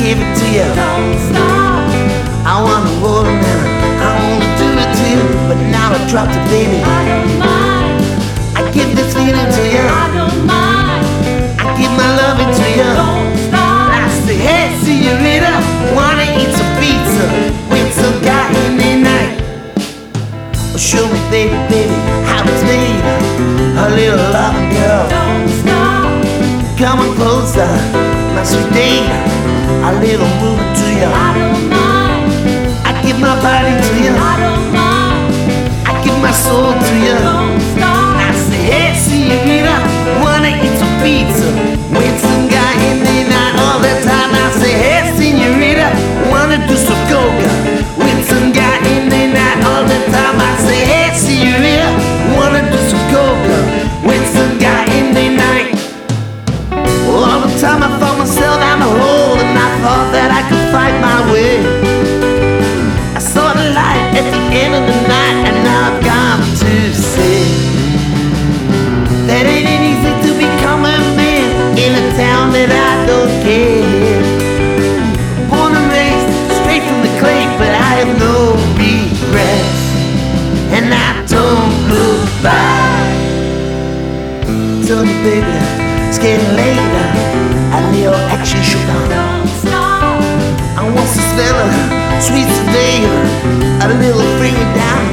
give it to you. Don't stop. I wanna hold it now, I wanna do it to you, but now I dropped it, baby. I don't mind. I give this feeling to you. I don't mind. I give my loving to you. Don't stop. I say, hey, señorita, wanna eat some pizza with some guy in the night? Oh, show me, baby, baby, how it's made. A little loving girl. Don't stop. Come on closer, my sweet dame. A little moving to you. I don't mind. I give my body to you. I don't mind. I give my soul to you. Don't stop. I say, hey, señorita, wanna eat some pizza with some guy in the night all the time. I say, hey, señorita, wanna do some yoga with some guy in the night all the time. I say, hey, señorita, wanna do some yoga with some guy in the night. Well, all the time I found myself down the hole, and I thought that I could fight my way. I saw the light at the end of the night, and now I've come to see that it ain't easy to become a man in a town that I don't care. Born and raised straight from the clay, but I have no regrets, and I don't look back. Tell me, baby, it's getting later, a little action should come. Don't stop. I want to smell a sweet surveyor, a little bring it down.